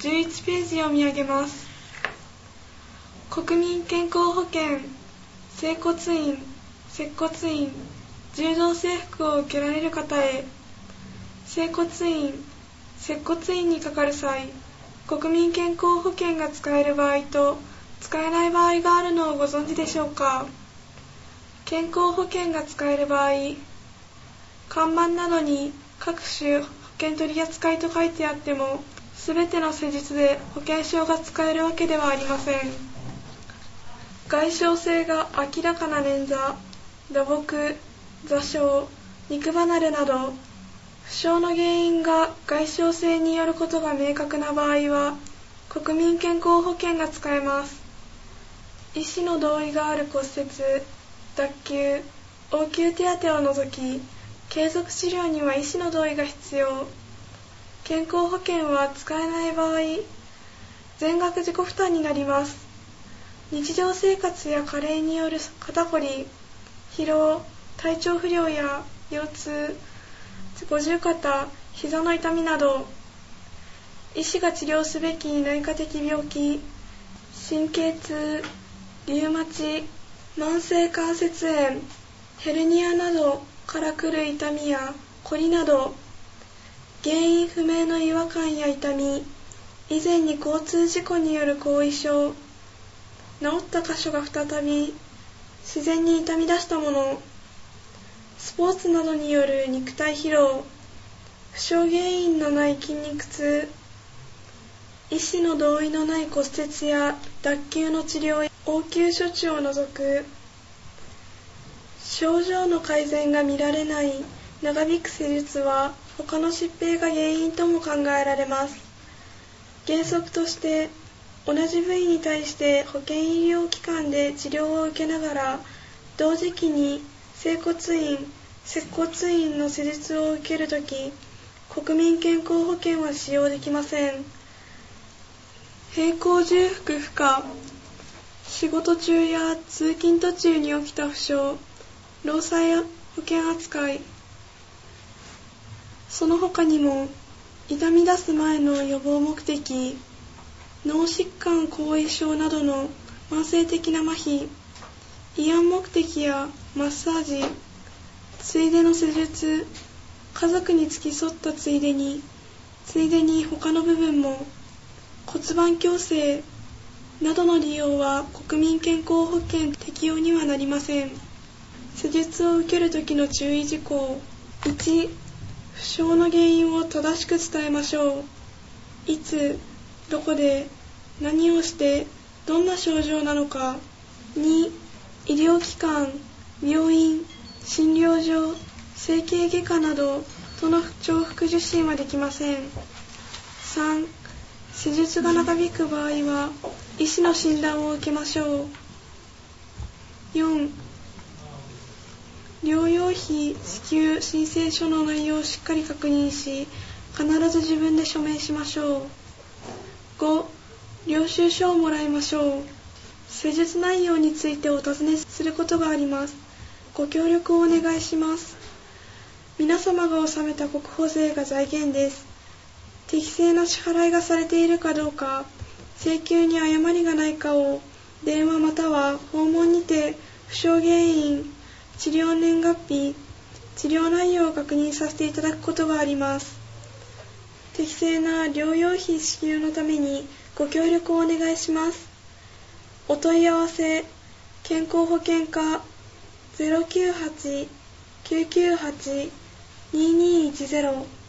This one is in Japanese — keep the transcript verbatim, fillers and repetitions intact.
じゅういちページ読み上げます。国民健康保険、整骨院、接骨院、柔道整復を受けられる方へ。整骨院、接骨院にかかる際、国民健康保険が使える場合と使えない場合があるのをご存知でしょうか。健康保険が使える場合、看板などに各種保険取扱いと書いてあっても、すべての施術で保険証が使えるわけではありません。外傷性が明らかな捻挫、打撲、挫傷、肉離れなど、負傷の原因が外傷性によることが明確な場合は、国民健康保険が使えます。医師の同意がある骨折、脱臼、応急手当を除き、継続治療には医師の同意が必要。健康保険は使えない場合、全額自己負担になります。日常生活や加齢による肩こり、疲労、体調不良や腰痛、五十肩、膝の痛みなど、医師が治療すべき内科的病気、神経痛、リウマチ、慢性関節炎、ヘルニアなどから来る痛みやこりなど、原因不明の違和感や痛み、以前に交通事故による後遺症、治った箇所が再び自然に痛み出したもの、スポーツなどによる肉体疲労、負傷原因のない筋肉痛、医師の同意のない骨折や脱臼の治療や応急処置を除く、症状の改善が見られない長引く施術は他の疾病が原因とも考えられます。原則として同じ部位に対して保険医療機関で治療を受けながら同時期に整骨院、接骨院の施術を受けるとき、国民健康保険は使用できません。並行重複不可、仕事中や通勤途中に起きた負傷、労災保険扱い。その他にも、痛み出す前の予防目的、脳疾患後遺症などの慢性的な麻痺、慰安目的やマッサージ、ついでの施術、家族に付き添ったついでに、ついでに他の部分も、骨盤矯正などの利用は国民健康保険適用にはなりません。施術を受けるときの注意事項。いち、負傷の原因を正しく伝えましょう。いつ、どこで、何をして、どんな症状なのか。に、医療機関、病院、診療所、整形外科などとの重複受診はできません。さん、施術が長引く場合は医師の診断を受けましょう。よん、療養費支給申請書の内容をしっかり確認し、必ず自分で署名しましょう。ご、領収書をもらいましょう。施術内容についてお尋ねすることがあります。ご協力をお願いします。皆様が納めた国保税が財源です。適正な支払いがされているかどうか、請求に誤りがないかを電話または訪問にて負傷原因、治療年月日、治療内容を確認させていただくことがあります。適正な療養費支給のためにご協力をお願いします。お問い合わせ、健康保険課 ゼロきゅうはち きゅうきゅうはち にーにーいちゼロ